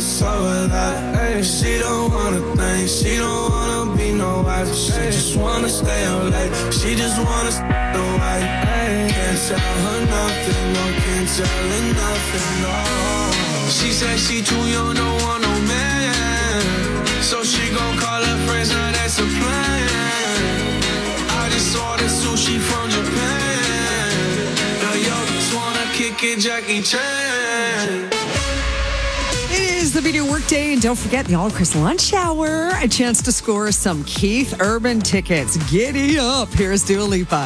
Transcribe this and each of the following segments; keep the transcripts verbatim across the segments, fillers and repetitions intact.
it's over that. Ay, she don't wanna think, she don't wanna be no wife. She just wanna stay up late, she just wanna stay no wife. Ay, can't tell her nothing, no, can't tell her nothing, no. She said she too young, don't want no man, so she gon' call her friends, now that's a plan. I just ordered sushi from Japan. Now yo just wanna kick it, Jackie Chan. It is the Video Workday, and don't forget the All Chris Lunch Hour. A chance to score some Keith Urban tickets. Giddy up. Here's Dua Lipa.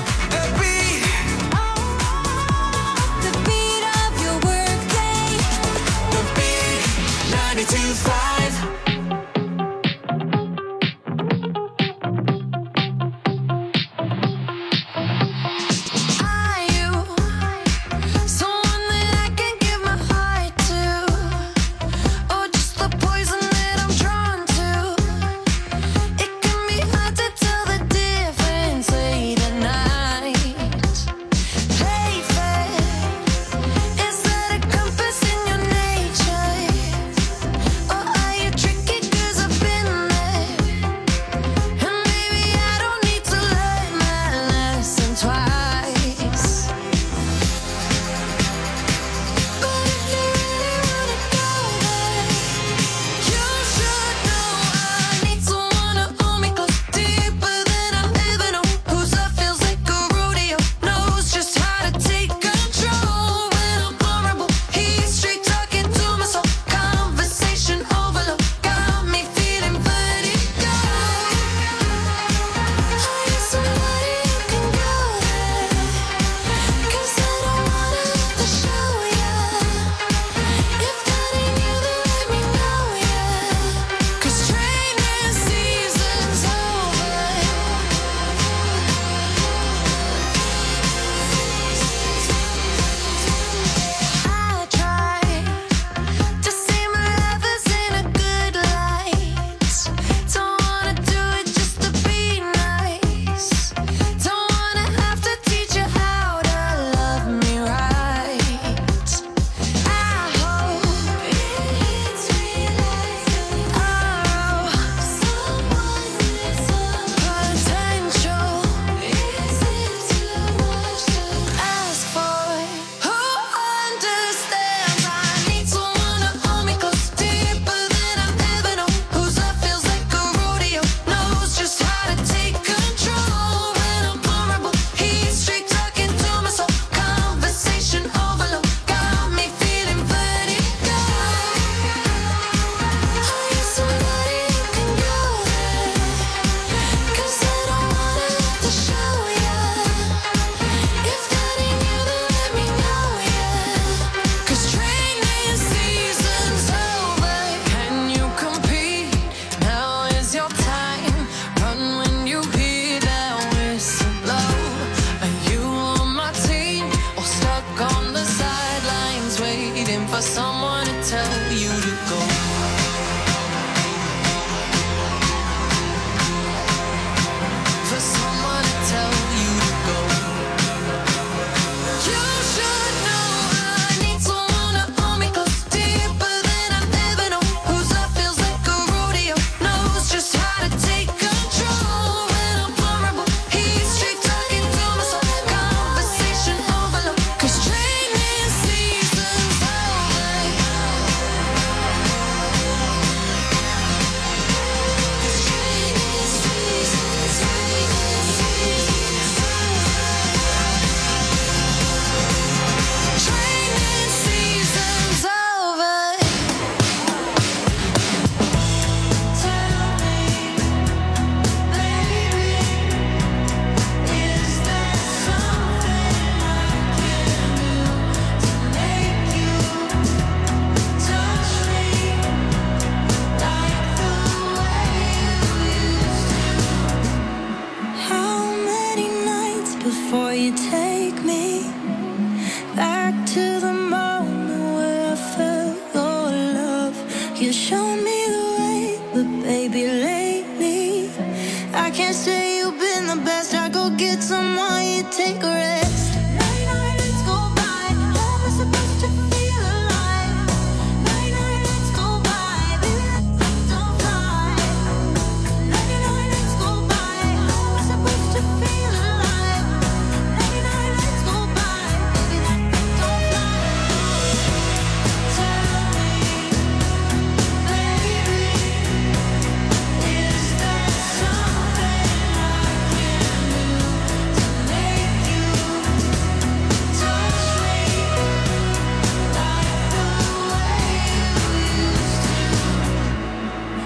Night, night, let's go by.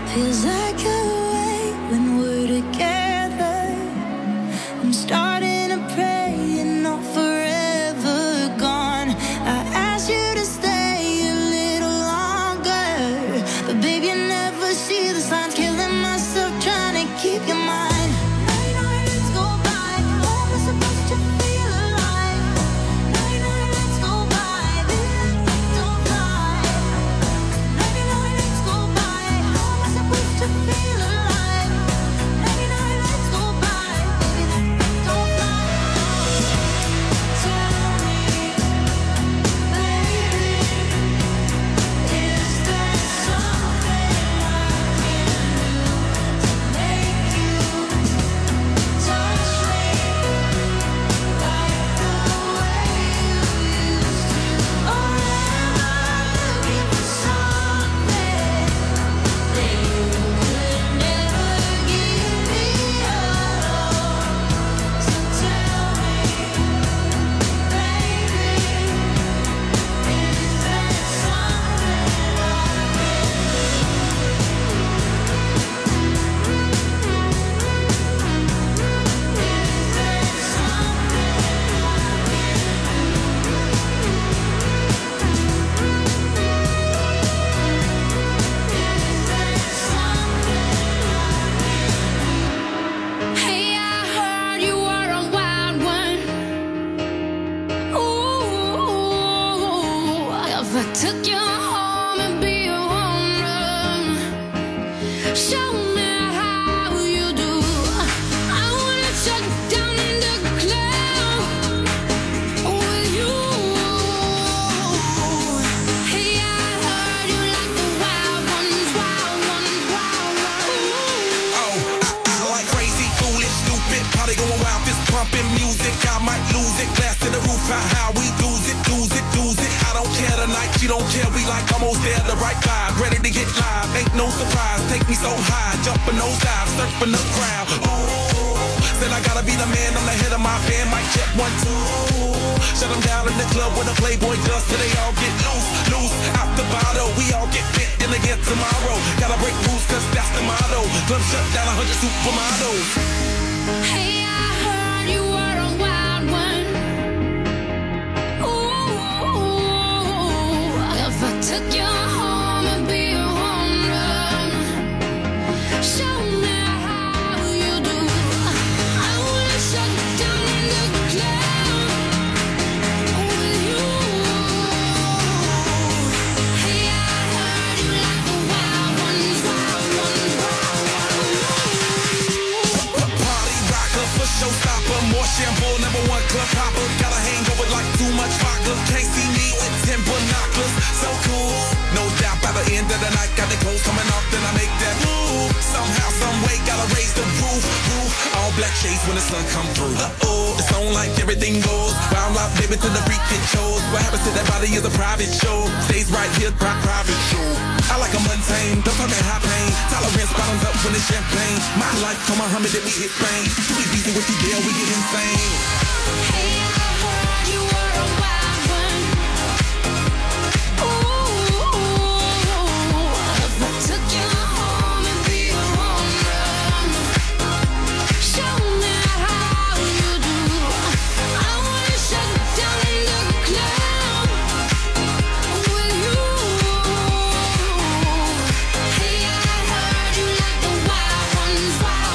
Feels like a way when we're together. I'm starting to pray you're not forever gone. I asked you to stay a little longer, but baby, you never see the signs. Killing myself trying to keep your mind.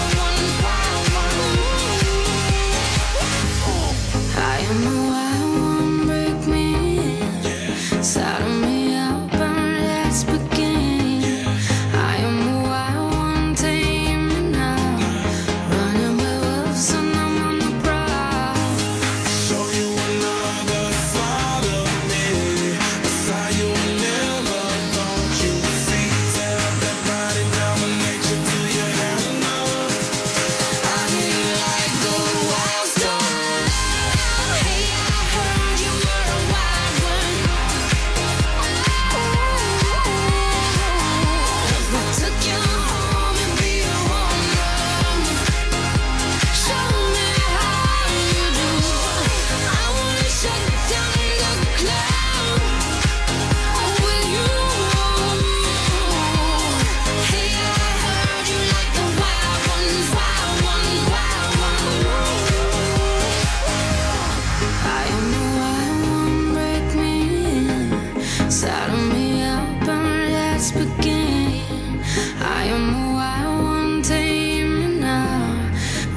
I am a wild one.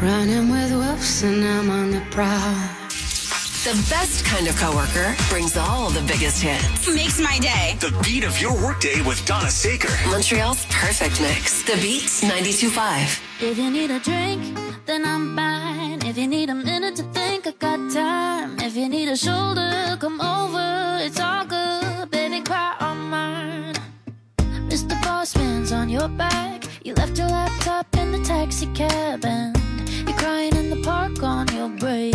running with wolves and I'm on the prowl. The best kind of coworker brings all the biggest hits. Makes my day. The beat of your workday with Donna Saker. Montreal's perfect mix. The Beat ninety-two point five. If you need a drink, then I'm fine. If you need a minute to think, I got time. If you need a shoulder, come over. It's all good, baby, cry on mine. Mister Boss Man's on your back. You left your laptop in the taxi cab and you're crying in the park on your break.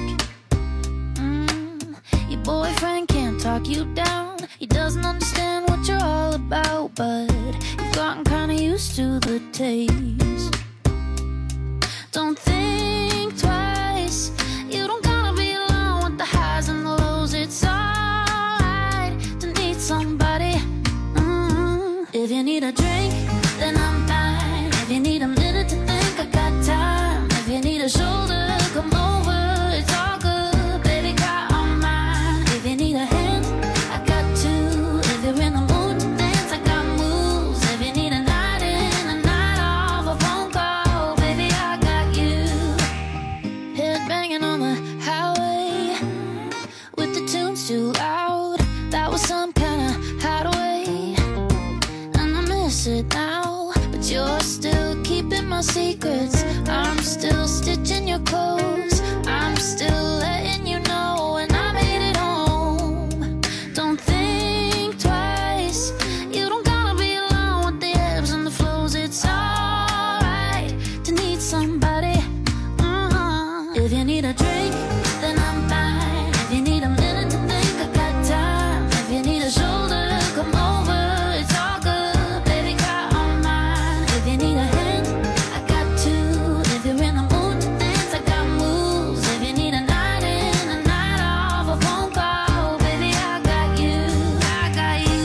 Mm, your boyfriend can't talk you down. He doesn't understand what you're all about, but you've gotten kinda used to the taste. Don't think twice. You don't gotta be alone with the highs and the lows. It's alright to need somebody. Mm-hmm. If you need a drink, then I'm fine. If you need a minute to think, I got time. If you need a shoulder, come over. It's all good, baby, cry on mine. If you need a hand, I got two. If you're in the mood to dance, I got moves. If you need a night in, a night off, a phone call, baby, I got you. Head banging on the highway with the tunes too loud. That was some kind of hideaway, and I miss it now. But you're still keeping my secrets. I'm still stitching your clothes. I'm still letting you know when I made it home. Don't think twice. You don't gotta be alone with the ebbs and the flows. It's alright to need somebody. Uh-huh. If you need a drink, then I'm fine. If you need a minute to think, I got time. If you need a shoulder, come over. It's all good, baby, cry on mine. If you need a hand, I got two. If you're in the mood to dance, I got moves. If you need a night in, a night off, a phone call, baby, I got you. I got you.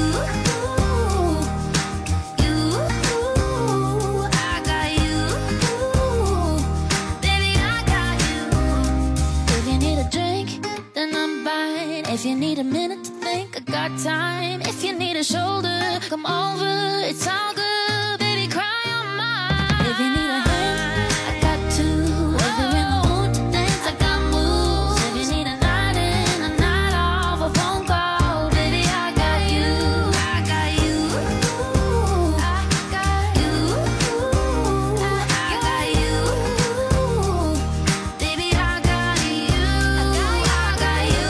You. I got you. Baby, I got you. If you need a drink, then I'm fine. If you need a minute to think, I got time. If you need a shoulder, come over. It's all good, baby, cry on mine. If you need a hand, I got two. If you're in the mood to dance, I got moves. If you need a night in, a night off, a phone call, baby, I got you. I got you. I got you. I got you. Baby, I got you. I got you.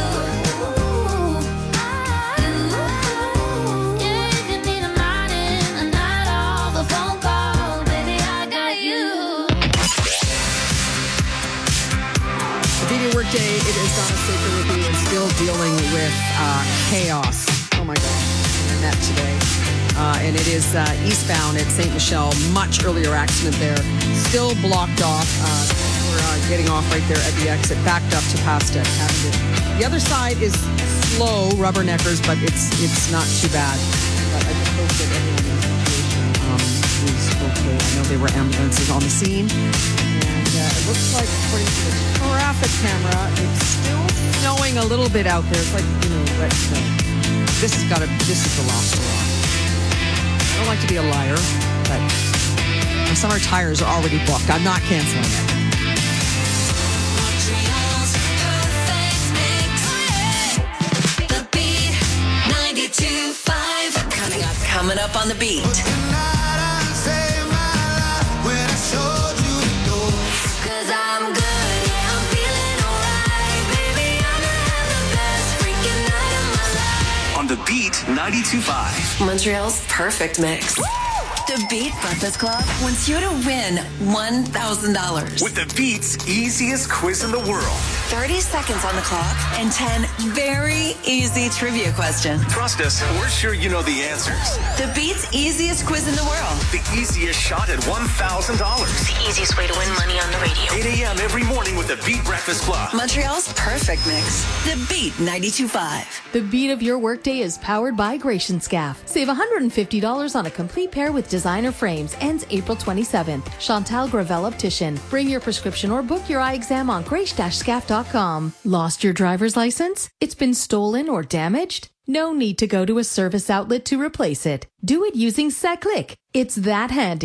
Yeah, if you need a night in, a night off, a phone call, baby, I got you. The Video Workday, it is Donna Saker with you and still dealing with uh, chaos. Oh my gosh, internet today. Uh, and it is uh, eastbound at Saint Michel. Much earlier accident there. Still blocked off. Uh, we're uh, getting off right there at the exit. Backed up to past it. The other side is slow, rubberneckers, but it's it's not too bad. But I just hope that everyone in the situation um, is okay. I know there were ambulances on the scene. And uh, it looks like, according to the traffic camera, it's still snowing a little bit out there. It's like, you know, wet snow. This has got to, this is the last hurrah. I don't like to be a liar, but my summer tires are already booked. I'm not canceling it. Montreal's perfect mix. The Beat ninety-two point five. Coming up, coming up on The Beat. Cause I'm good, yeah, I'm feeling alright. Baby, I'ma have the best freaking night of my life. On The Beat ninety-two point five. Montreal's perfect mix. The Beat Breakfast Club wants you to win one thousand dollars. With The Beat's easiest quiz in the world. thirty seconds on the clock and ten very easy trivia questions. Trust us, we're sure you know the answers. The Beat's easiest quiz in the world. The easiest shot at one thousand dollars. The easiest way to win money on the radio. eight a.m. every morning with The Beat Breakfast Club. Montreal's perfect mix. The Beat ninety-two point five. The Beat of your workday is powered by Gratian Scaff. Save one hundred fifty dollars on a complete pair with designer frames. Ends April twenty-seventh. Chantal Gravel Optician. Bring your prescription or book your eye exam on grace dash scaff dot com. Lost your driver's license? It's been stolen or damaged? No need to go to a service outlet to replace it. Do it using SecClick. It's that handy.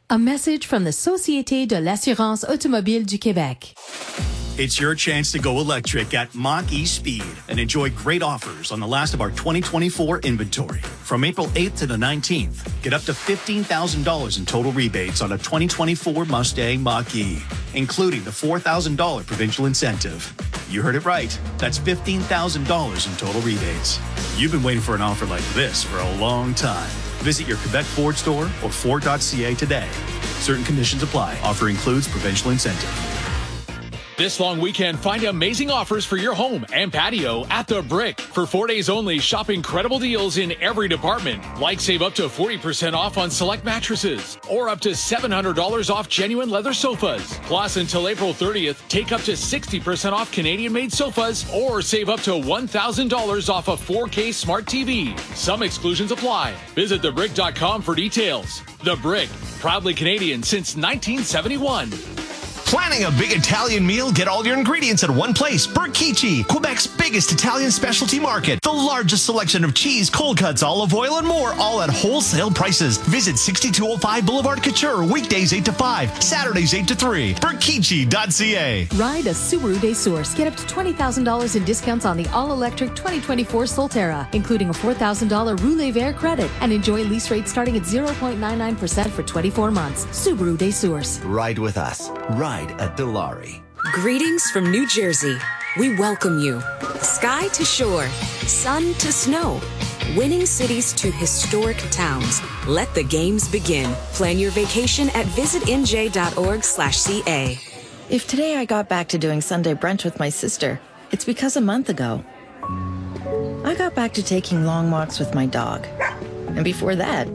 A message from the Société de l'Assurance Automobile du Québec. It's your chance to go electric at Mach-E Speed and enjoy great offers on the last of our twenty twenty-four inventory. From April eighth to the nineteenth, get up to fifteen thousand dollars in total rebates on a twenty twenty-four Mustang Mach-E, including the four thousand dollars provincial incentive. You heard it right. That's fifteen thousand dollars in total rebates. You've been waiting for an offer like this for a long time. Visit your Quebec Ford store or Ford dot C A today. Certain conditions apply. Offer includes provincial incentive. This long weekend, find amazing offers for your home and patio at The Brick. For four days only, shop incredible deals in every department. Like save up to forty percent off on select mattresses or up to seven hundred dollars off genuine leather sofas. Plus, until April thirtieth, take up to sixty percent off Canadian-made sofas or save up to one thousand dollars off a four K smart T V. Some exclusions apply. Visit the brick dot com for details. The Brick, proudly Canadian since nineteen seventy-one. Planning a big Italian meal? Get all your ingredients at one place. Berkici, Quebec's biggest Italian specialty market. The largest selection of cheese, cold cuts, olive oil, and more, all at wholesale prices. Visit sixty-two oh five Boulevard Couture, weekdays eight to five, Saturdays eight to three. Berkici dot C A. Ride a Subaru Day Source. Get up to twenty thousand dollars in discounts on the all-electric twenty twenty-four Solterra, including a four thousand dollars Roulet Vert credit, and enjoy lease rates starting at zero point nine nine percent for twenty-four months. Subaru Day Source. Ride with us. Ride at Dilawri. Greetings from New Jersey. We welcome you. Sky to shore, sun to snow, winning cities to historic towns. Let the games begin. Plan your vacation at visit n j dot org slash c a. If today I got back to doing Sunday brunch with my sister, it's because a month ago, I got back to taking long walks with my dog. And before that,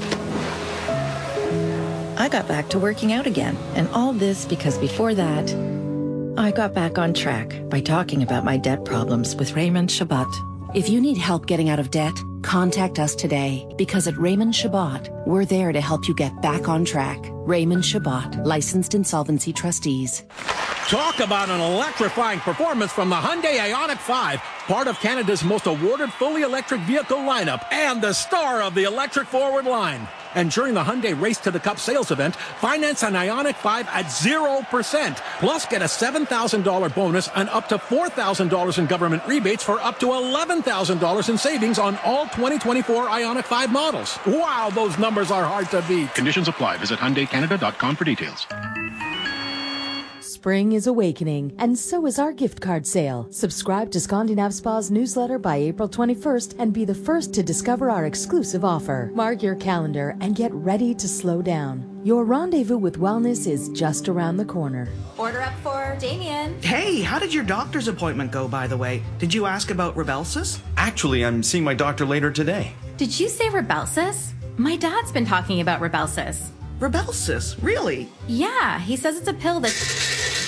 I got back to working out again. And all this because before that, I got back on track by talking about my debt problems with Raymond Chabot. If you need help getting out of debt, contact us today, because at Raymond Chabot, we're there to help you get back on track. Raymond Chabot, licensed insolvency trustees. Talk about an electrifying performance from the Hyundai Ioniq five, part of Canada's most awarded fully electric vehicle lineup and the star of the electric forward line. And during the Hyundai Race to the Cup sales event, finance an Ioniq five at zero percent. Plus, get a seven thousand dollars bonus and up to four thousand dollars in government rebates for up to eleven thousand dollars in savings on all twenty twenty-four Ioniq five models. Wow, those numbers are hard to beat. Conditions apply. Visit Hyundai Canada dot com for details. Spring is awakening, and so is our gift card sale. Subscribe to Scandinav Spa's newsletter by April twenty-first and be the first to discover our exclusive offer. Mark your calendar and get ready to slow down. Your rendezvous with wellness is just around the corner. Order up for Damien. Hey, how did your doctor's appointment go, by the way? Did you ask about Rybelsus? Actually, I'm seeing my doctor later today. Did you say Rybelsus? My dad's been talking about Rybelsus. Rybelsus? Really? Yeah, he says it's a pill that's...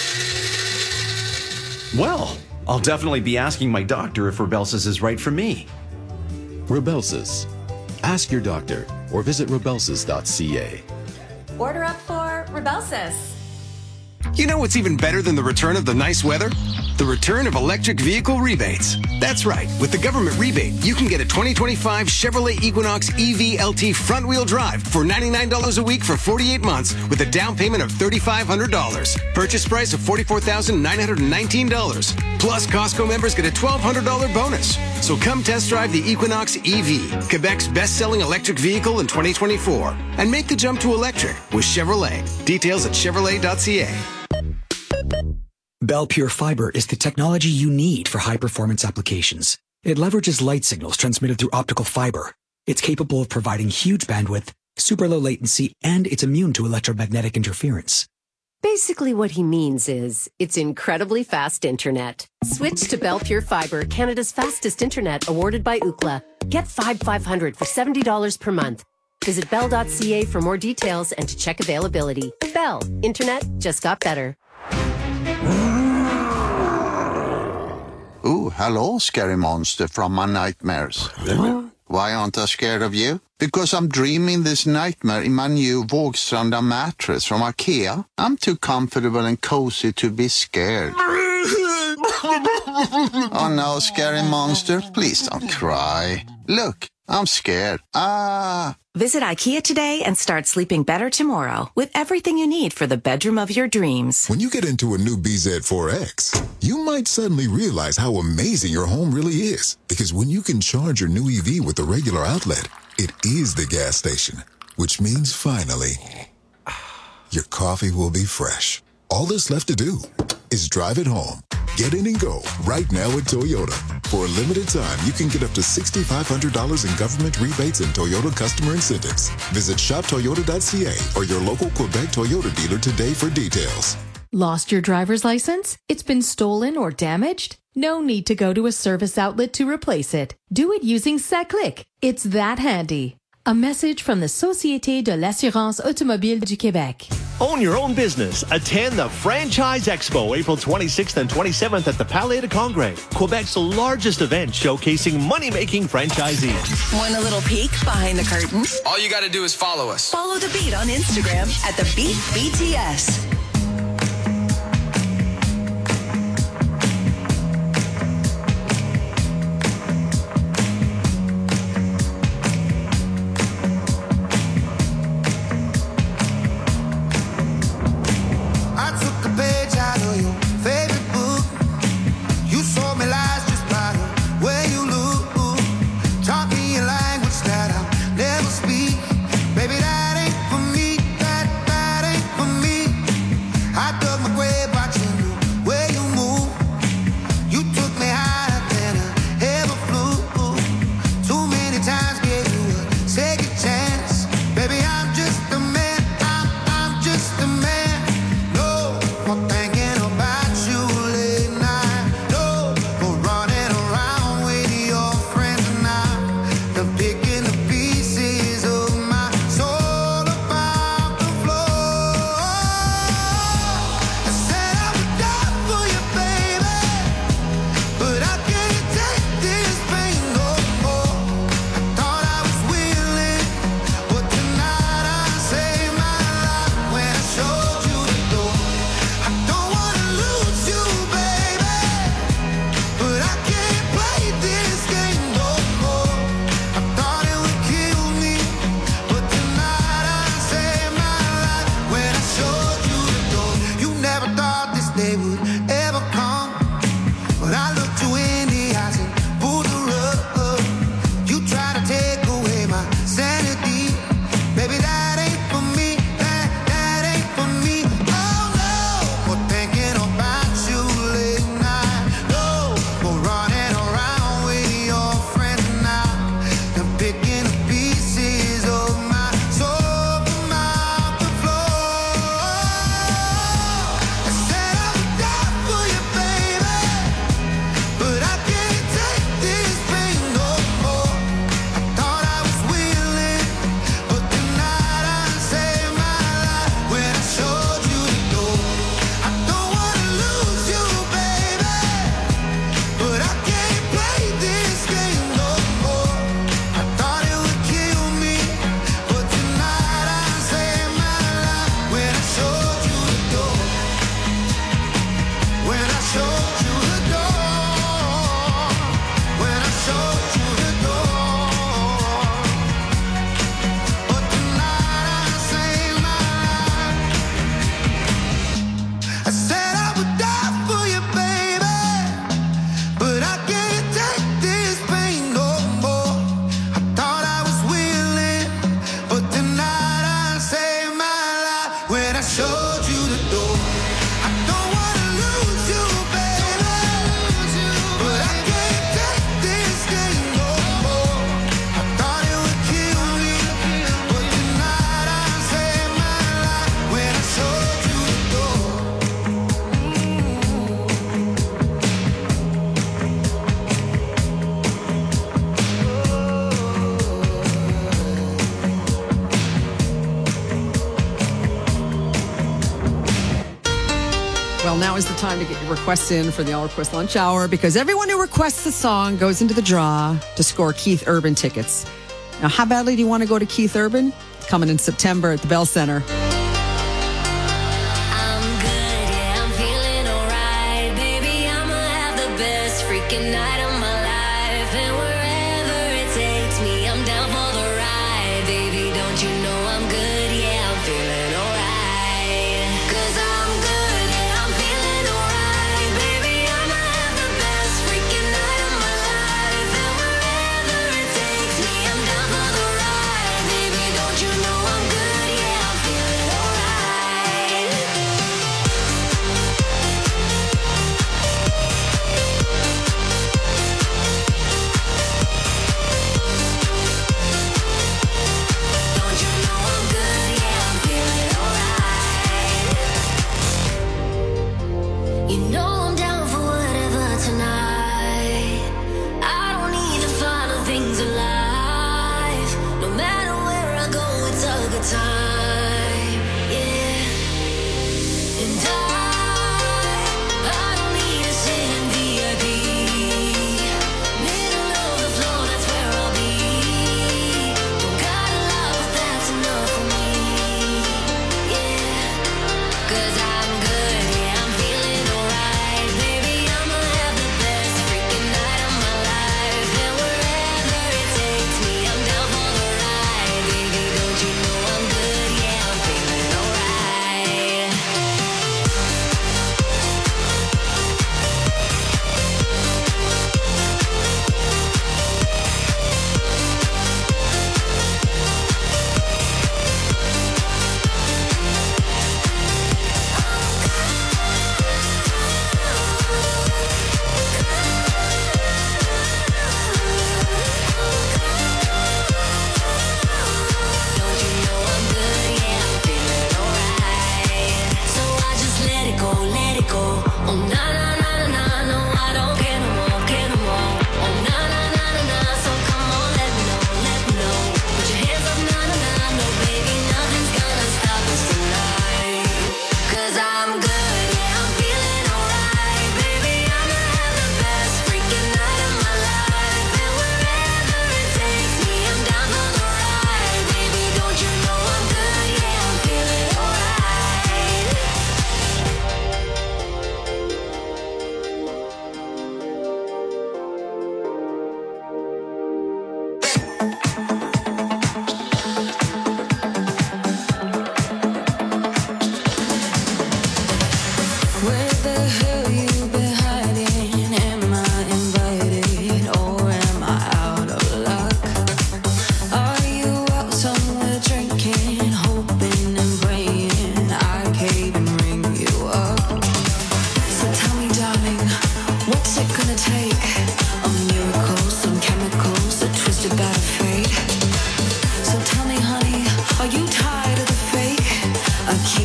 Well, I'll definitely be asking my doctor if Rybelsus is right for me. Rybelsus. Ask your doctor or visit rybelsus dot c a. Order up for Rybelsus. You know what's even better than the return of the nice weather? The return of electric vehicle rebates. That's right. With the government rebate, you can get a twenty twenty-five Chevrolet Equinox E V L T front-wheel drive for ninety-nine dollars a week for forty-eight months with a down payment of three thousand five hundred dollars. Purchase price of forty-four thousand nine hundred nineteen dollars. Plus, Costco members get a twelve hundred dollars bonus. So come test drive the Equinox E V, Quebec's best-selling electric vehicle in twenty twenty-four. And make the jump to electric with Chevrolet. Details at chevrolet dot c a. Bell Pure Fiber is the technology you need for high-performance applications. It leverages light signals transmitted through optical fiber. It's capable of providing huge bandwidth, super low latency, and it's immune to electromagnetic interference. Basically what he means is, it's incredibly fast internet. Switch to Bell Pure Fiber, Canada's fastest internet, awarded by Ookla. Get five five hundred for seventy dollars per month. Visit bell dot c a for more details and to check availability. Bell. Internet just got better. Oh, hello, scary monster from my nightmares. Why aren't I scared of you? Because I'm dreaming this nightmare in my new Vågstranda mattress from IKEA. I'm too comfortable and cozy to be scared. Oh no, scary monster, please don't cry. Look, I'm scared. Ah. Visit IKEA today and start sleeping better tomorrow with everything you need for the bedroom of your dreams. When you get into a new B Z four X, you might suddenly realize how amazing your home really is. Because when you can charge your new E V with a regular outlet, it is the gas station. Which means finally, your coffee will be fresh. All that's left to do is drive it home. Get in and go right now at Toyota. For a limited time, you can get up to six thousand five hundred dollars in government rebates and Toyota customer incentives. Visit shop toyota dot c a or your local Quebec Toyota dealer today for details. Lost your driver's license? It's been stolen or damaged? No need to go to a service outlet to replace it. Do it using SACLIC. It's that handy. A message from the Société de l'Assurance Automobile du Québec. Own your own business. Attend the Franchise Expo April twenty-sixth and twenty-seventh at the Palais de Congrès, Quebec's largest event showcasing money-making franchisees. Want a little peek behind the curtain? All you got to do is follow us. Follow The Beat on Instagram at The Beat B T S. Baby, that ain't for me, that, that ain't for me. Well, now is the time to get your requests in for the All Request Lunch Hour, because everyone who requests a song goes into the draw to score Keith Urban tickets. Now, how badly do you want to go to Keith Urban? It's coming in September at the Bell Center. Freaking night of my life, and wherever it takes me, I'm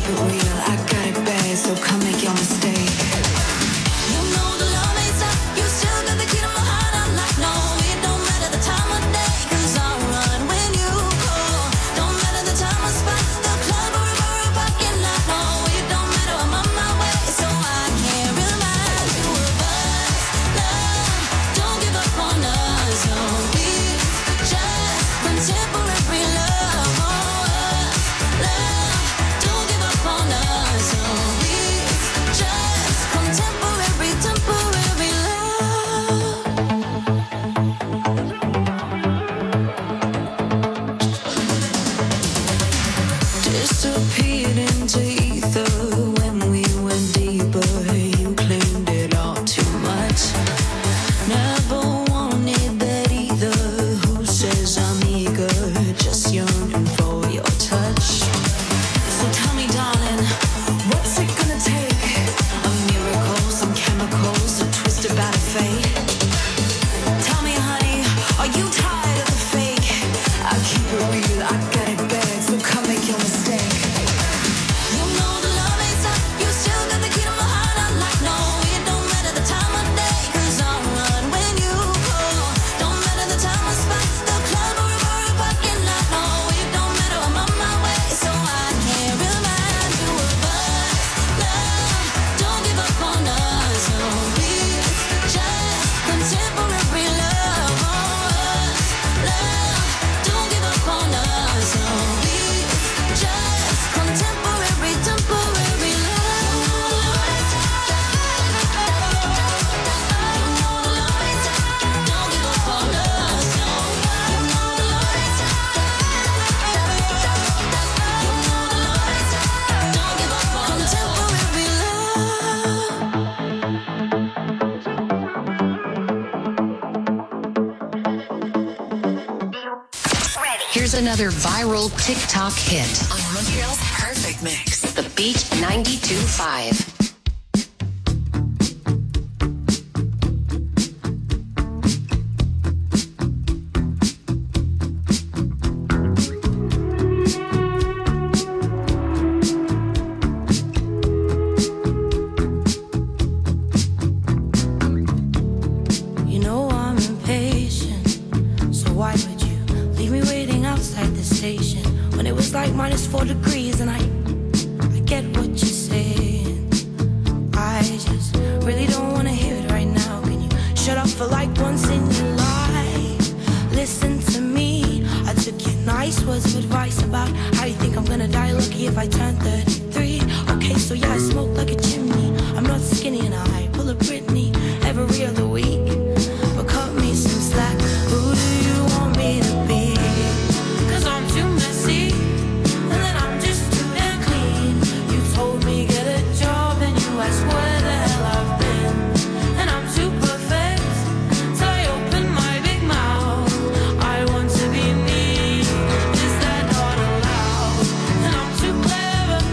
it real. I got it bad, so come make your mistake. You know the love ain't stop. You still got the key to my heart. I'm like, no, it don't matter the time of day, 'cause I'll run when you call. Don't matter the time or spot, the club or a bar or parking lot. No, it don't matter, I'm on my way, so I can't remind you of us. Love, don't give up on us. No, it's just contemporary love. Oh, us. Love, don't give up on us. No, it's just contemporary, temporary love. Disappeared into ether when we went deeper. You claimed it all too much. Never wanted that either. Who says I'm eager? Just yearning for your touch. So tell me, darling, what's it gonna take? A miracle, some chemicals, a twist about a fate. Tell me, honey, are you tired of the fake? I keep it real, I got it bad, so come make your mistake. You know the love ain't stop. You still got the key to my heart. I'm like, no, it don't matter the time of day, 'cause I'll run when you call. Don't matter the time or spot, the club or a bar or parking lot. No, it don't matter, I'm on my way, so I can't remind you of us. Love, don't give up on us. No, it's just contemporary love. Oh, us. Love, don't give up on us. No, it's just contemporary, temporary love. Don't give up on us. No, don't give up on contemporary Here's another viral TikTok hit on Montreal's Perfect Mix. The Beat ninety-two point five. You know I'm impatient, so why would you leave me waiting outside the station when it was like minus four degrees? And I, I get what you're saying. I just really don't want to hear it right now. Can you shut up for like once in your life? Listen to me. I took your nice words of advice about how you think I'm gonna die lucky if I turn thirty-three. Okay, so yeah, I smoke like a chimney. I'm not skinny and I pull a Britney every other week. But cut me some slack. Who do you want me to be? 'Cause I'm too messy, and then I'm just too damn clean. You told me get a job and you asked where the hell I've been. And I'm too perfect till I open my big mouth. I want to be me, is that not allowed? And I'm too clever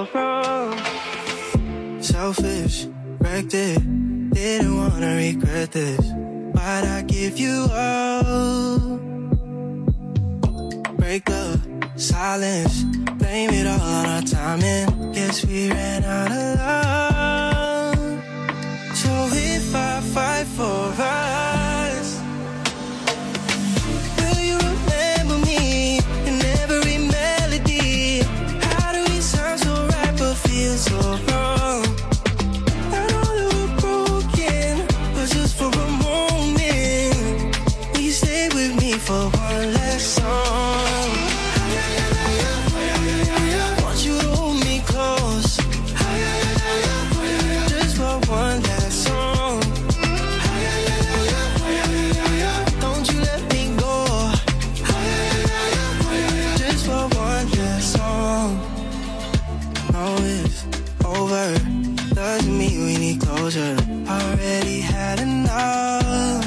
so wrong. Selfish, wrecked it. Didn't wanna regret this. Why'd I give you up? Break the silence. Blame it all on our timing. Guess we ran out of love. So if I fight for us, will you remember me in every melody? How do we sound so right but feel so wrong? I know that we're broken, but just for a moment, will you stay with me for one last song? Want you to hold me close, just for one last song. Don't you let me go, just for one last song. No, it's over, doesn't mean we need closure. Already had enough.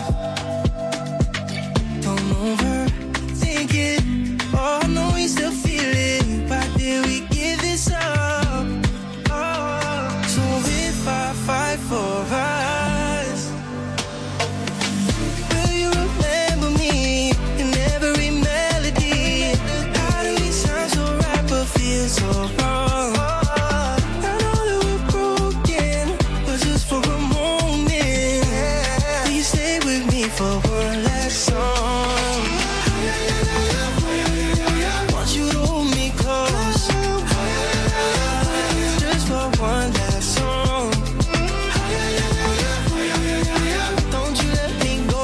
Don't overthink it. Oh, I know we still feel it. Why did we give this up? Oh, so if I fight for us, will you remember me in every melody? How do we sound so right but feel so wrong? I know that we're broken, but just for a moment, will you stay with me for one last song? Want you to hold me close, just for one last song. Don't you let me go,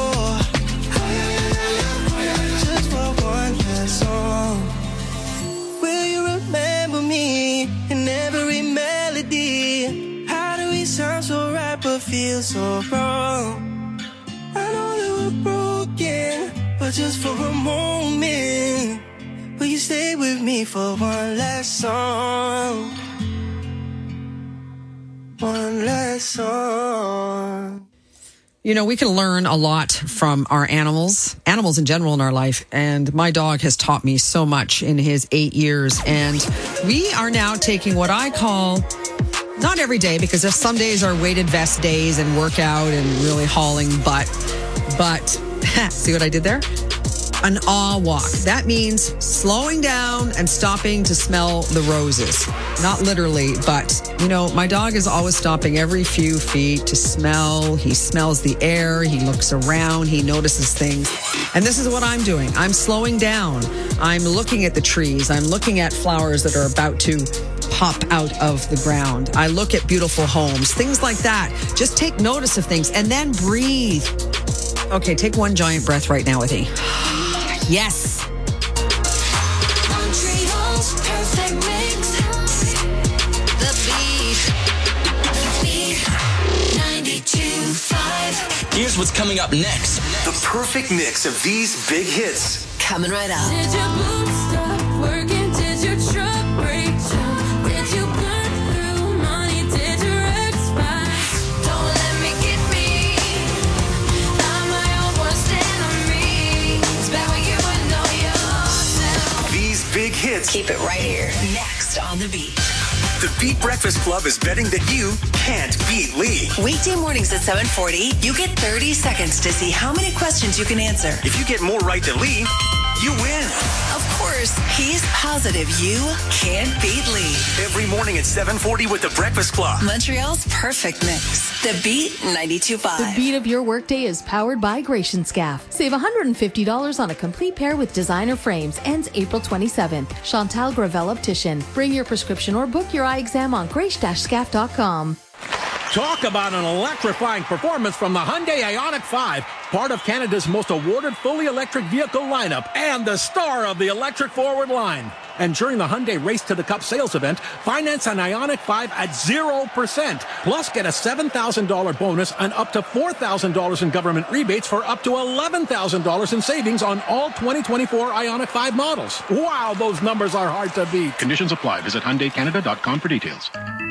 just for one last song. Will you remember me in every melody? How do we sound so right but feel so wrong? I know that we're broken, but just for a moment, will you stay with me for one last song? One last song. You know, we can learn a lot from our animals, animals in general in our life. And my dog has taught me so much in his eight years. And we are now taking what I call, not every day, because there's some days are weighted vest days and workout and really hauling butt. But see what I did there? An awe walk. That means slowing down and stopping to smell the roses. Not literally, but, you know, my dog is always stopping every few feet to smell. He smells the air. He looks around. He notices things. And this is what I'm doing. I'm slowing down. I'm looking at the trees. I'm looking at flowers that are about to pop out of the ground. I look at beautiful homes, things like that. Just take notice of things and then breathe. Okay, take one giant breath right now with me. Yes. Montreal's perfect mix. The Beat. The Beat. ninety-two point five. Here's what's coming up next. The perfect mix of these big hits. Coming right up. Did your boots stop working? Did your truck break down? Did you burn through money? Did your expire? Don't let me get me. I'm my own worst enemy. It's bad when you know yourself. These big hits. Keep it right here. Next on The Beat. The Beat Breakfast Club is betting that you can't beat Lee. Weekday mornings at seven forty, you get thirty seconds to see how many questions you can answer. If you get more right than Lee, you win. Of course, he's positive you can't beat Lee. Every morning at seven forty with The Breakfast Club. Montreal's perfect mix. The Beat ninety-two point The five. beat of your workday is powered by Gratian Scaff. Save one hundred fifty dollars on a complete pair with designer frames. Ends April twenty-seventh. Chantal Gravel Optician. Bring your prescription or book your eye exam on grace dash scaff dot com. Talk about an electrifying performance from the Hyundai Ioniq five, part of Canada's most awarded fully electric vehicle lineup and the star of the electric forward line. And during the Hyundai Race to the Cup sales event, finance an Ioniq five at zero percent. Plus, get a seven thousand dollars bonus and up to four thousand dollars in government rebates for up to eleven thousand dollars in savings on all twenty twenty-four Ioniq five models. Wow, those numbers are hard to beat. Conditions apply. Visit Hyundai Canada dot com for details.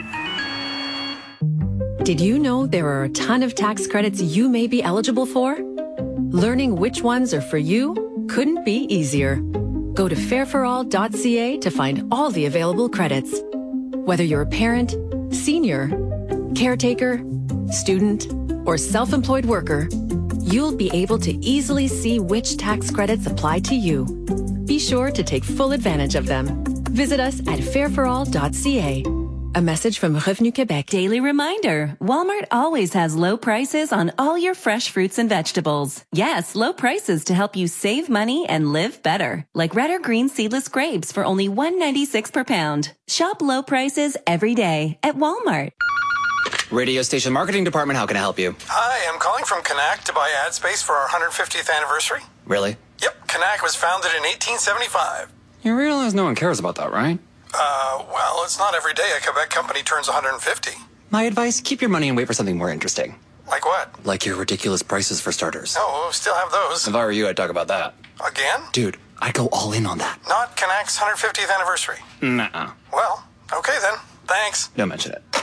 Did you know there are a ton of tax credits you may be eligible for? Learning which ones are for you couldn't be easier. Go to fair for all dot c a to find all the available credits. Whether you're a parent, senior, caretaker, student, or self-employed worker, you'll be able to easily see which tax credits apply to you. Be sure to take full advantage of them. Visit us at fair for all dot c a. A message from Revenu Québec. Daily reminder, Walmart always has low prices on all your fresh fruits and vegetables. Yes, low prices to help you save money and live better. Like red or green seedless grapes for only one ninety-six per pound. Shop low prices every day at Walmart. Radio station marketing department, how can I help you? Hi, I'm calling from Canac to buy ad space for our one hundred fiftieth anniversary. Really? Yep, Canac was founded in eighteen seventy-five. You realize no one cares about that, right? Uh, well, it's not every day a Quebec company turns one hundred fifty. My advice, keep your money and wait for something more interesting. Like what? Like your ridiculous prices for starters. Oh, we'll still have those. If I were you, I'd talk about that. Again? Dude, I'd go all in on that. Not Canac's one hundred fiftieth anniversary. Nuh-uh. Well, okay then. Thanks. Don't mention it.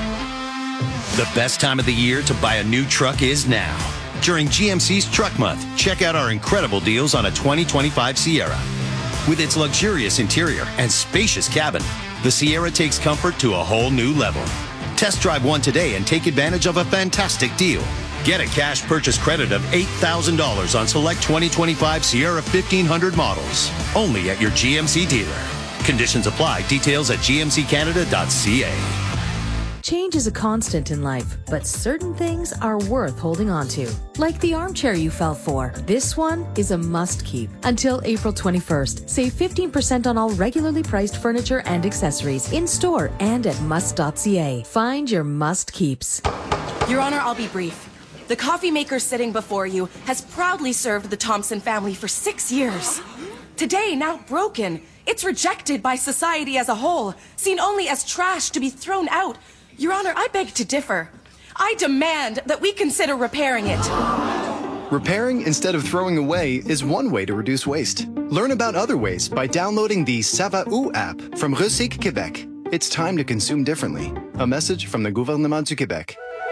The best time of the year to buy a new truck is now. During G M C's Truck Month, check out our incredible deals on a twenty twenty-five Sierra. With its luxurious interior and spacious cabin, the Sierra takes comfort to a whole new level. Test drive one today and take advantage of a fantastic deal. Get a cash purchase credit of eight thousand dollars on select twenty twenty-five Sierra fifteen hundred models. Only at your G M C dealer. Conditions apply. Details at g m c canada dot c a. Change is a constant in life, but certain things are worth holding on to. Like the armchair you fell for. This one is a must keep. Until April twenty-first, save fifteen percent on all regularly priced furniture and accessories in store and at must dot c a. Find your must keeps. Your Honor, I'll be brief. The coffee maker sitting before you has proudly served the Thompson family for six years. Today, now broken, it's rejected by society as a whole, seen only as trash to be thrown out. Your Honor, I beg to differ. I demand that we consider repairing it. Repairing instead of throwing away is one way to reduce waste. Learn about other ways by downloading the Ça va où app from Recyc Québec. It's time to consume differently. A message from the Gouvernement du Québec.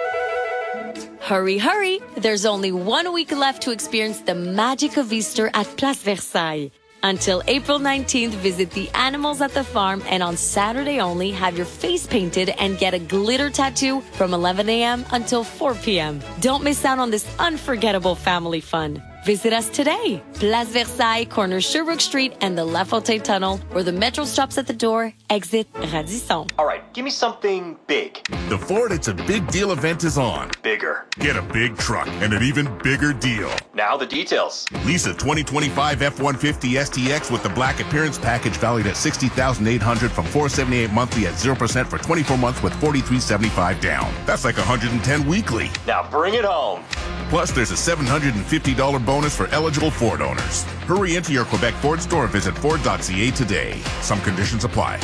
Hurry, hurry! There's only one week left to experience the magic of Easter at Place Versailles. Until April nineteenth, visit the animals at the farm, and on Saturday only, have your face painted and get a glitter tattoo from eleven a.m. until four p.m. Don't miss out on this unforgettable family fun. Visit us today. Place Versailles, corner Sherbrooke Street and the La Fontaine Tunnel, where the metro stops at the door, exit Radisson. All right, give me something big. The Ford It's a Big Deal event is on. Bigger. Get a big truck and an even bigger deal. Now the details. Lease a twenty twenty-five F one fifty S T X with the Black Appearance Package valued at sixty thousand eight hundred dollars from four hundred seventy-eight dollars monthly at zero percent for twenty-four months with forty-three seventy-five down. That's like one hundred ten weekly. Now bring it home. Plus, there's a seven hundred fifty dollars bonus for eligible Ford owners. Hurry into your Quebec Ford store. Visit ford dot c a today. Some conditions apply.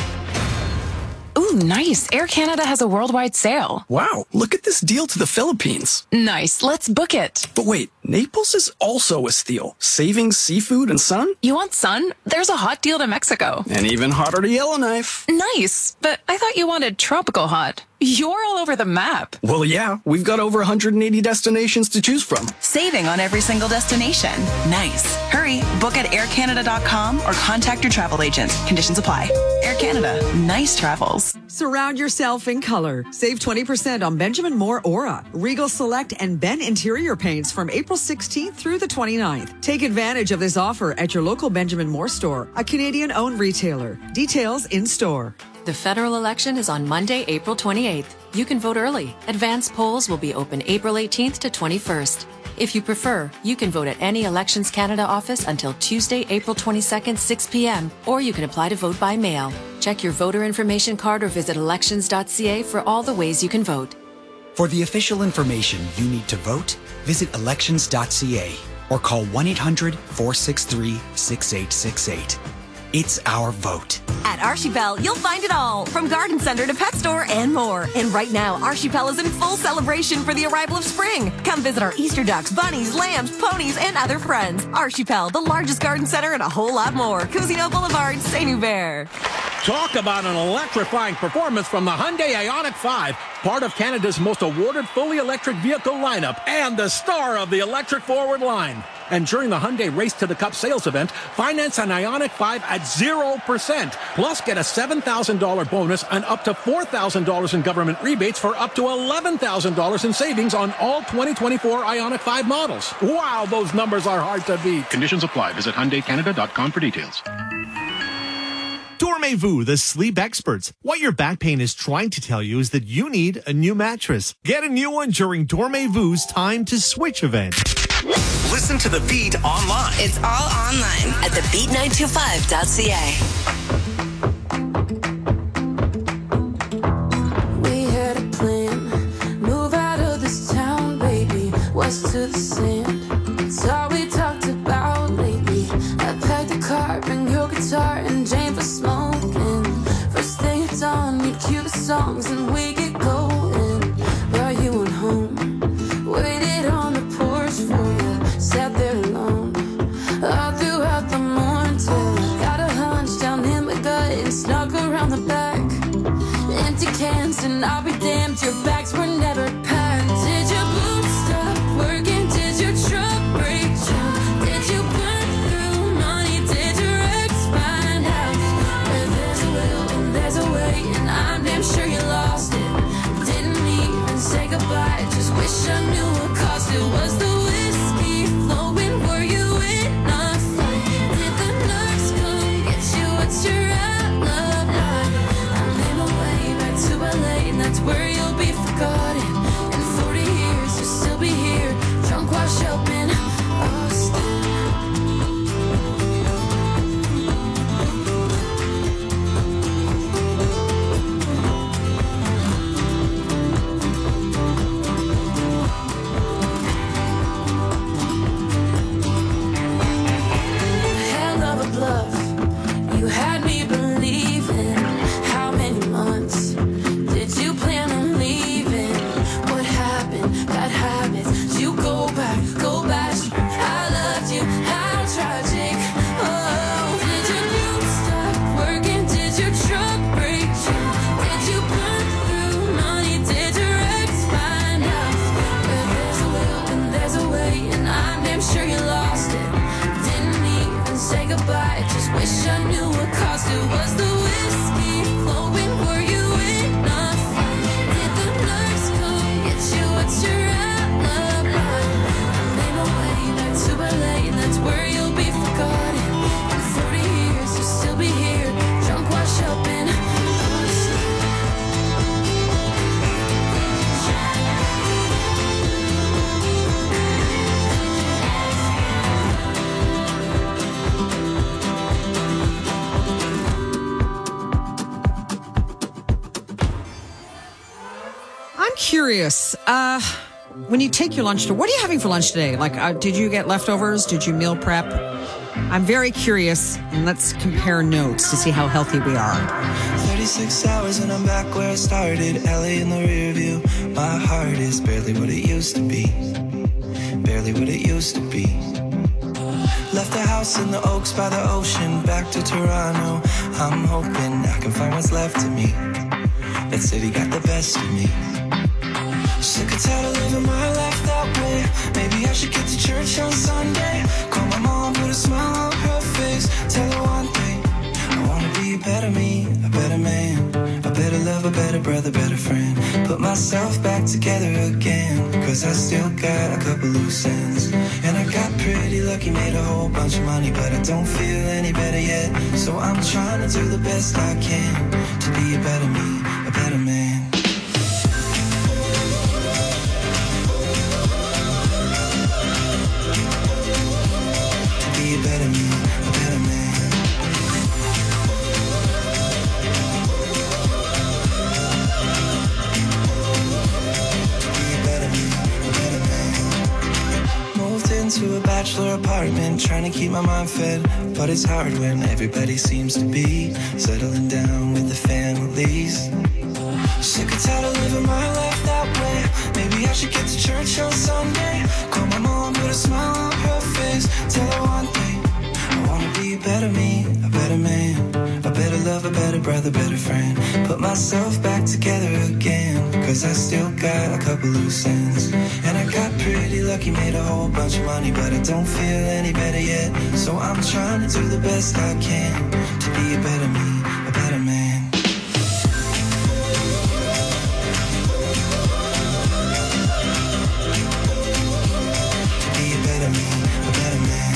Ooh, nice. Air Canada has a worldwide sale. Wow, look at this deal to the Philippines. Nice. Let's book it. But wait, Naples is also a steal. Savings, seafood, and sun? You want sun? There's a hot deal to Mexico. And even hotter to Yellowknife. Nice. But I thought you wanted tropical hot. You're all over the map. Well, yeah, we've got over one hundred eighty destinations to choose from. Saving on every single destination. Nice. Hurry, book at air canada dot com or contact your travel agent. Conditions apply. Air Canada. Nice travels. Surround yourself in color. Save twenty percent on Benjamin Moore Aura, Regal Select, and Ben Interior Paints from April sixteenth through the twenty-ninth. Take advantage of this offer at your local Benjamin Moore store, a Canadian-owned retailer. Details in store. The federal election is on Monday, April twenty-eighth. You can vote early. Advance polls will be open April eighteenth to twenty-first. If you prefer, you can vote at any Elections Canada office until Tuesday, April twenty-second, six p.m., or you can apply to vote by mail. Check your voter information card or visit elections dot c a for all the ways you can vote. For the official information you need to vote, visit elections dot c a or call one eight hundred, four six three, six eight six eight. It's our vote. At Archipel, you'll find it all, from garden center to pet store and more. And right now, Archipel is in full celebration for the arrival of spring. Come visit our Easter ducks, bunnies, lambs, ponies, and other friends. Archipel, the largest garden center and a whole lot more. Cousineau Boulevard, Saint-Hubert. Talk about an electrifying performance from the Hyundai Ioniq five, part of Canada's most awarded fully electric vehicle lineup and the star of the electric forward line. And during the Hyundai Race to the Cup sales event, finance an Ioniq five at zero percent. Plus, get a seven thousand dollars bonus and up to four thousand dollars in government rebates for up to eleven thousand dollars in savings on all twenty twenty-four Ioniq five models. Wow, those numbers are hard to beat. Conditions apply. Visit Hyundai Canada dot com for details. Dormez-vous, the sleep experts. What your back pain is trying to tell you is that you need a new mattress. Get a new one during Dormez-vou's Time to Switch event. Listen to The Beat online. It's all online at the beat nine two five dot c a. We had a plan. Move out of this town, baby. West to the sand. It's all we talked about lately. I packed the car, bring your guitar, and Jane for smoking. First thing it's on, you cue the songs, and we get going. But you went home, waited on the porch for you, sat there alone all throughout the morning till I got a hunch down in my gut and snuck around the back. Empty cans, and I'll be damned, your bags were never packed. Did your boots stop working? Did your truck break down? Did you burn through money? Did your ex find out? Where there's a will and there's a way, and I'm damn sure you lost it. Didn't even say goodbye, just wish I knew what caused it. Was the whiskey flowing? Were you in a fight? Did the nurse come get you? What's your alibi? I made my way back to L A, and that's where you'll be forgotten. In forty years, you'll still be here, drunk, washed up in Austin. Hell of a bluff, you had me believing. How many months did you plan on leaving? What happened? Bad habits. You go back, go back. I loved you. How tragic. Oh, did your boots stop working? Did your truck break down? Did you burn through money? Did your ex find out? Where there's a will and there's a way, and I'm damn sure you lost it. Didn't even say goodbye, just wish I knew what caused it. Was the whiskey flowing? Were you in a fight? Did the nurse come get you? What's your alibi? I made my way back to L A, and that's where you'll be forgotten. In forty years, you'll still be here, drunk, washed up in Austin. I'm curious. Uh, when you take your lunch to, what are you having for lunch today? Like, uh, did you get leftovers? Did you meal prep? I'm very curious, and let's compare notes to see how healthy we are. thirty-six hours and I'm back where I started. L A in the rear view. My heart is barely what it used to be. Barely what it used to be. Left the house in the Oaks by the ocean. Back to Toronto. I'm hoping I can find what's left of me. That city got the best of me. Sick and tired of living my life that way. Maybe I should get to church on Sunday. Call my mom, put a smile on her face. Tell her one thing, I wanna be a better me, a better man, a better lover, a better brother, better friend. Put myself back together again, cause I still got a couple loose ends. And I got pretty lucky, made a whole bunch of money, but I don't feel any better yet. So I'm trying to do the best I can to be a better me, a better man. Be a better me, a better man. Be a better me, a better man. Moved into a bachelor apartment, trying to keep my mind fed, but it's hard when everybody seems to be settling down with the families. Sick and tired of living my life that way. Maybe I should get to church on Sunday. Call my mom, put a smile on her face. Tell her one thing, I wanna be a better me, a better man, a better lover, a better brother, better friend. Put myself back together again, cause I still got a couple loose ends. And I got pretty lucky, made a whole bunch of money, but I don't feel any better yet. So I'm trying to do the best I can to be a better me, a better man. To be a better me, a better man.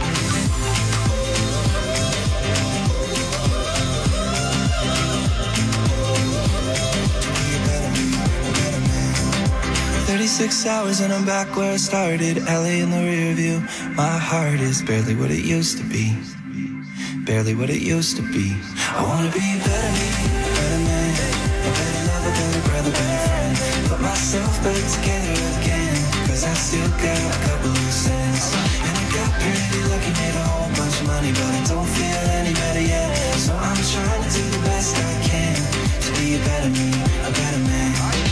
thirty-six hours and I'm back where I started. L A in the rear view. My heart is barely what it used to be. Barely what it used to be. I wanna be a better me, a better man, a better lover, better brother, better friend. Put myself back together again, cause I still got a couple loose ends. And I got pretty lucky, made a whole bunch of money, but I don't feel any better yet. So I'm trying to do the best I can to be a better me, a better man.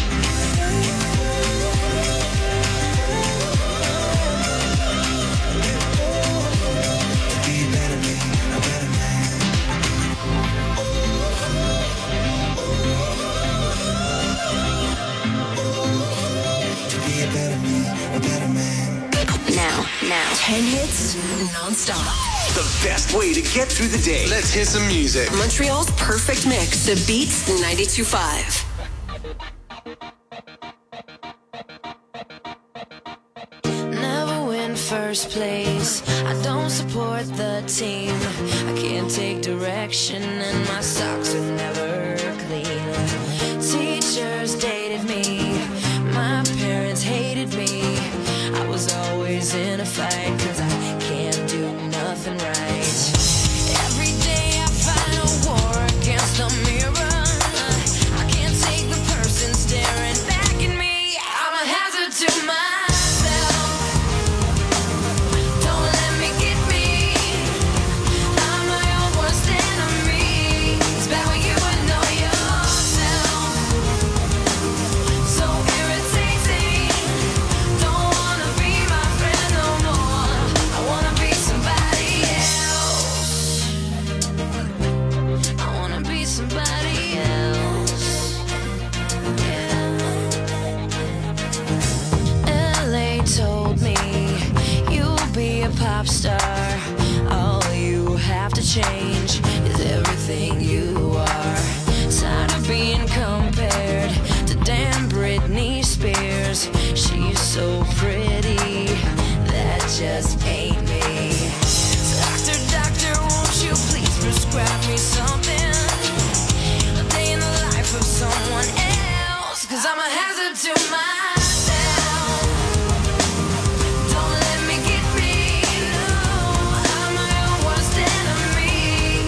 Now, now. ten hits non-stop. The best way to get through the day. Let's hear some music. Montreal's perfect mix. The Beats ninety-two point five. Never win first place. I don't support the team. I can't take direction and my socks are never clean. Teachers dated me. My parents hated me. I was always in a fight cause I can't do nothing right. Every day I fight a war against the mirror. I can't take the person staring back at me. I'm a hazard to myself. Don't let me get me. I'm my own worst enemy. It's bad when you would know yourself. So irritating. Don't wanna be my friend no more. I wanna be somebody else. I wanna be somebody else. Yeah. L A told me you'll be a pop star. All you have to change is everything you are. Tired of being compared to damn Britney Spears. She's so pretty, that just ain't me. Doctor, doctor, won't you please prescribe me something? A day in the life of someone else. Cause I'm a hazard to myself. Don't let me get me. No, I'm my own worst enemy.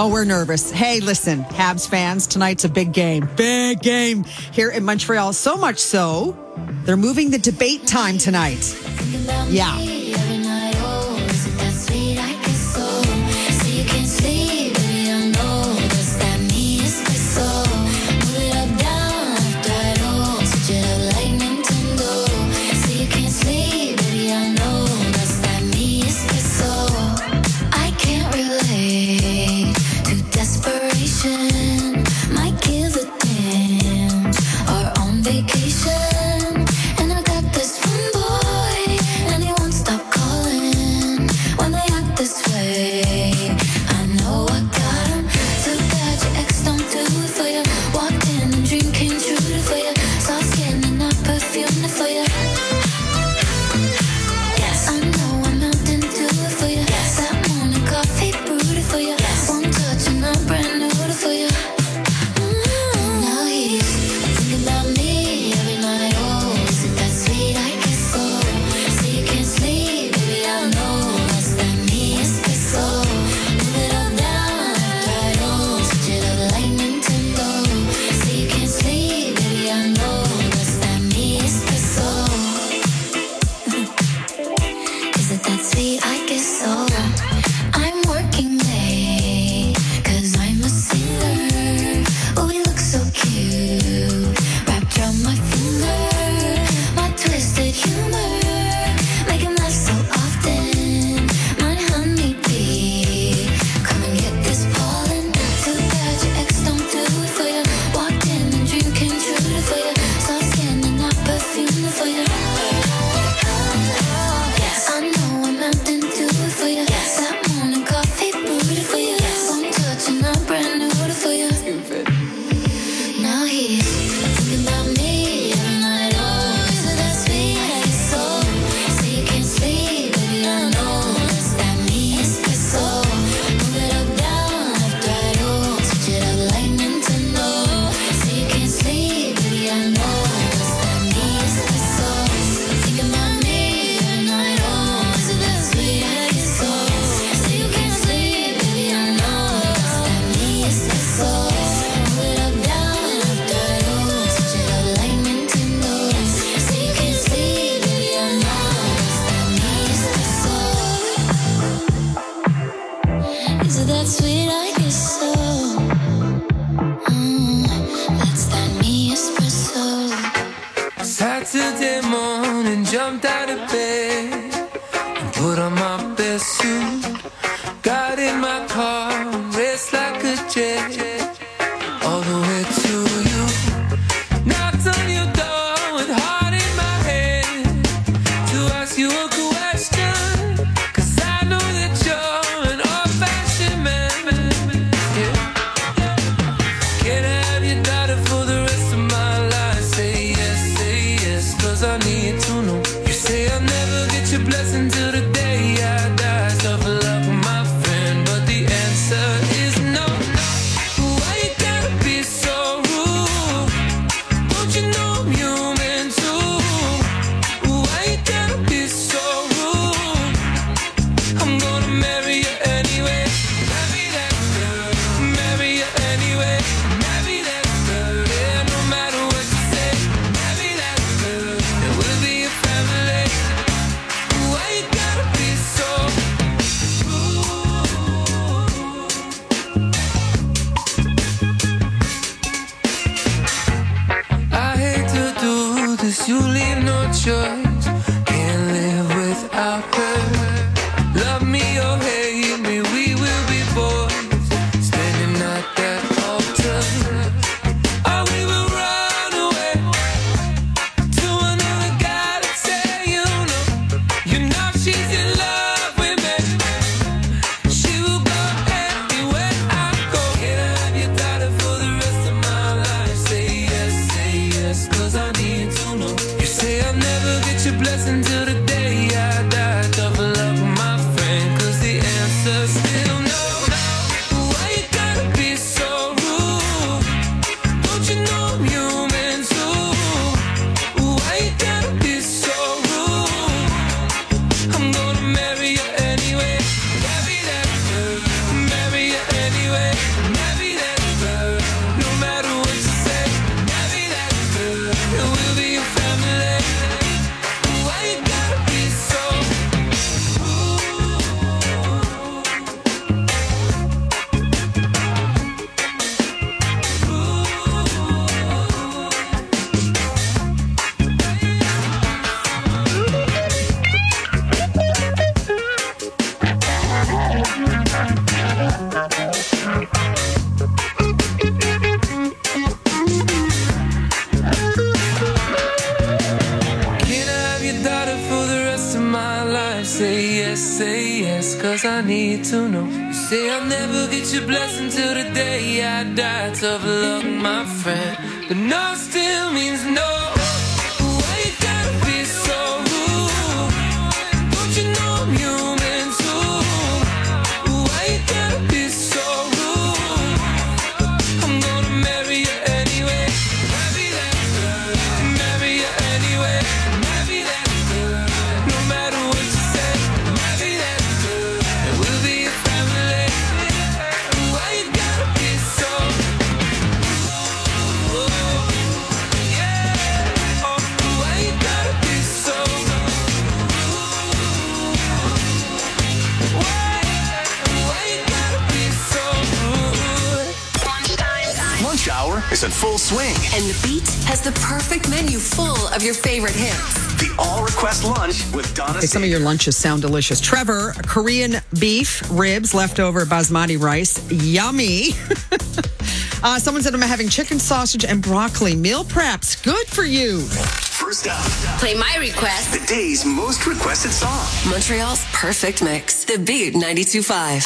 Oh, we're nervous. Hey, listen, Habs fans, tonight's a big game. Big game here in Montreal. So much so, they're moving the debate time tonight. Yeah. Saturday morning, jumped out of bed and put on my best suit. Got in my car, raced like a jet all the way to you. Knocked on your door with heart in my head to ask you a question, 'cause I know that you're an old-fashioned man. Yeah. Can I have your daughter for the rest of my life? Say yes, say yes, 'cause I need to know. You say I'll never get your blessing till the day I die. Suffer love with my friend, but the answer is no. Why you gotta be so rude? Don't you know I'm human too? Why you gotta be so rude? I'm gonna marry you anyway. Marry that girl. Marry you anyway. Marry that girl. Yeah, no matter what you say. Marry that girl. And we'll be a family. Why you gotta be so I hate to do this, you leave no choice. Can't live without her. Love me or hate me, we will be boys. Standing at that altar. Or we will run away to another guy to say you know. You know she's in love with me. She will go anywhere I go. Can I have your daughter for the rest of my life? Say yes, say yes, 'cause I need to know. You say I'll never get your say yes, cause I need to know. You say I'll never get your blessing till the day I die. Tough luck, my friend, but no still means no. Why you gotta be so rude? Don't you know I'm human too? Why you gotta be so rude? I'm gonna marry you anyway. Marry that girl. Marry you anyway. Marry that girl. No matter what you say. Marry that girl. And we'll be a family. Why you gotta be so Lunch hour is in full swing. And the Beat has the perfect menu full of your favorite hits. The All Request Lunch with Donna. Okay, some of your lunches sound delicious. Trevor, Korean beef, ribs, leftover basmati rice. Yummy. uh, someone said I'm having chicken sausage and broccoli. Meal preps. Good for you. First up, Play my request. the day's most requested song. Montreal's perfect mix. The Beat ninety-two point five.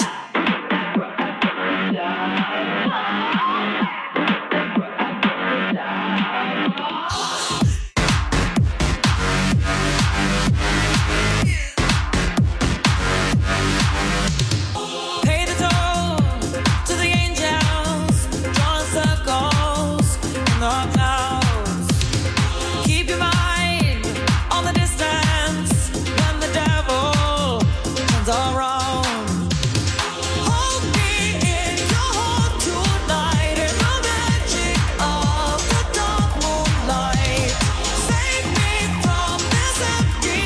Pay the toll to the angels, drawing circles in the clouds. Keep your mind on the distance when the devil turns around. Hold me in your heart tonight in the magic of the dark moonlight. Save me from this empty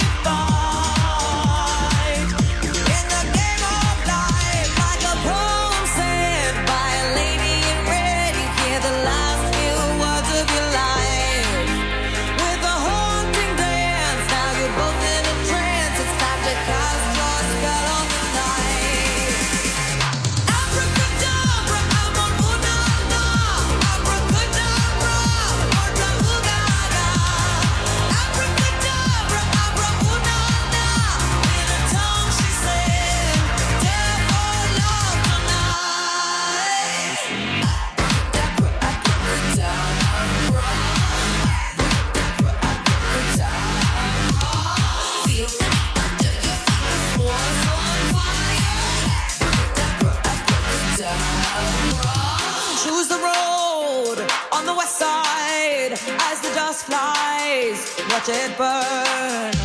fight. In the game of life, like a poem said by a lady in red, you hear the last few words of your life. With a haunting dance, now you're both in a trance. It's time to cast your spell on the night. Abracadabra, abracadabra, abracadabra, abracadabra, abracadabra, abracadabra. In a tongue she said, devil love tonight. Choose the road on the west side as the dust flies. Watch it burn.